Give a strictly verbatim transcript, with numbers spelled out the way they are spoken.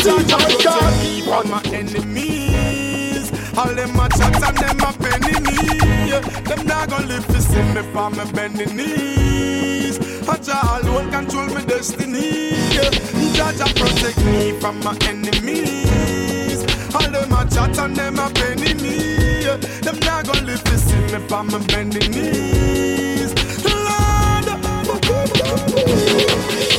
Jah protect me from my enemies. All them a chat and them a penny me. Them not gonna live to see me from my bending knees. Jah alone control my destiny. Jah Jah protect me from my enemies. All them a chat and them a penny me. Them not gonna live to see me from my bending knees. Lord,